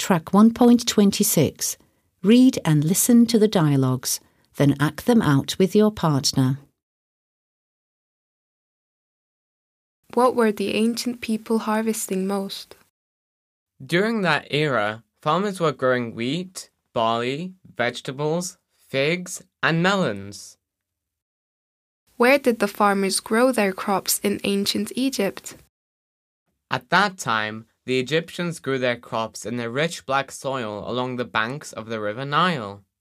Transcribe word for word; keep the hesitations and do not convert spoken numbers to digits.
Track one point twenty-six. Read and listen to the dialogues, then act them out with your partner. What were the ancient people harvesting most? During that era, farmers were growing wheat, barley, vegetables, figs, and melons. Where did the farmers grow their crops in ancient Egypt? At that time, the Egyptians grew their crops in the rich black soil along the banks of the river Nile.